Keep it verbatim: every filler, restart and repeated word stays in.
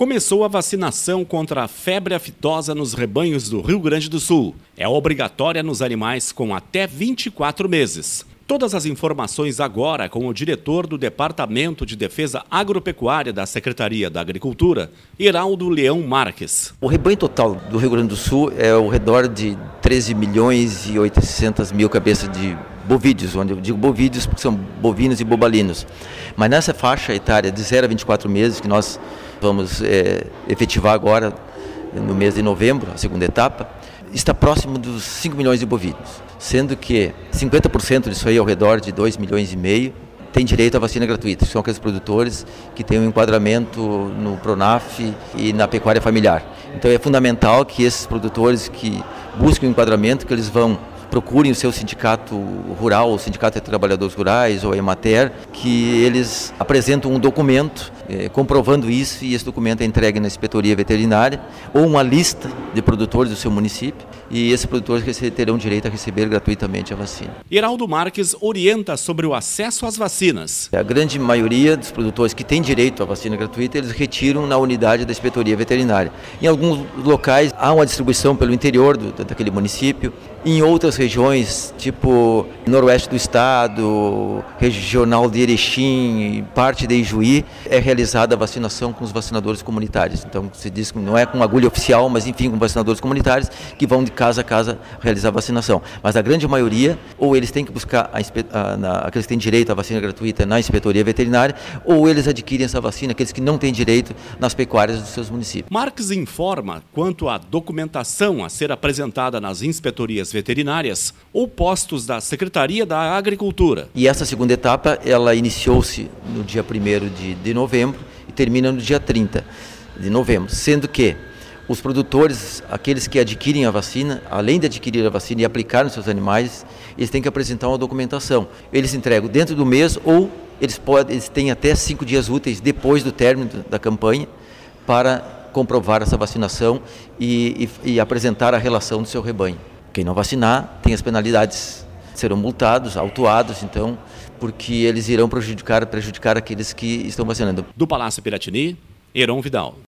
Começou a vacinação contra a febre aftosa nos rebanhos do Rio Grande do Sul. É obrigatória nos animais com até vinte e quatro meses. Todas as informações agora com o diretor do Departamento de Defesa Agropecuária da Secretaria da Agricultura, Heraldo Leão Marques. O rebanho total do Rio Grande do Sul é ao redor de treze milhões e oitocentos mil cabeças de bovídeos, onde eu digo bovídeos porque são bovinos e bobalinos. Mas nessa faixa etária de zero a vinte e quatro meses, que nós vamos é, efetivar agora no mês de novembro, a segunda etapa, está próximo dos cinco milhões de bovídeos, sendo que cinquenta por cento disso aí, ao redor de dois milhões e meio, tem direito à vacina gratuita. São aqueles produtores que têm um enquadramento no Pronaf e na pecuária familiar. Então é fundamental que esses produtores que busquem o enquadramento, que eles vão procurem o seu sindicato rural, o sindicato de trabalhadores rurais ou a Emater, que eles apresentam um documento eh, comprovando isso, e esse documento é entregue na inspetoria veterinária ou uma lista de produtores do seu município, e esses produtores terão direito a receber gratuitamente a vacina. Heraldo Marques orienta sobre o acesso às vacinas. A grande maioria dos produtores que têm direito à vacina gratuita, eles retiram na unidade da inspetoria veterinária. Em alguns locais há uma distribuição pelo interior do, daquele município. Em outras regiões, tipo noroeste do estado, regional de Erechim, parte de Ijuí, é realizada a vacinação com os vacinadores comunitários. Então, se diz que não é com agulha oficial, mas enfim, com vacinadores comunitários que vão de casa a casa realizar a vacinação. Mas a grande maioria, ou eles têm que buscar, a, a, na, aqueles que têm direito à vacina gratuita na inspetoria veterinária, ou eles adquirem essa vacina, aqueles que não têm direito, nas pecuárias dos seus municípios. Marques informa quanto à documentação a ser apresentada nas inspetorias veterinárias ou postos da Secretaria da Agricultura. E essa segunda etapa, ela iniciou-se no dia primeiro de, de novembro e termina no dia trinta de novembro, sendo que os produtores, aqueles que adquirem a vacina, além de adquirir a vacina e aplicar nos seus animais, eles têm que apresentar uma documentação. Eles entregam dentro do mês, ou eles, podem, eles têm até cinco dias úteis depois do término da campanha para comprovar essa vacinação e, e, e apresentar a relação do seu rebanho. Quem não vacinar tem as penalidades, serão multados, autuados, então, porque eles irão prejudicar, prejudicar aqueles que estão vacinando. Do Palácio Piratini, Heron Vidal.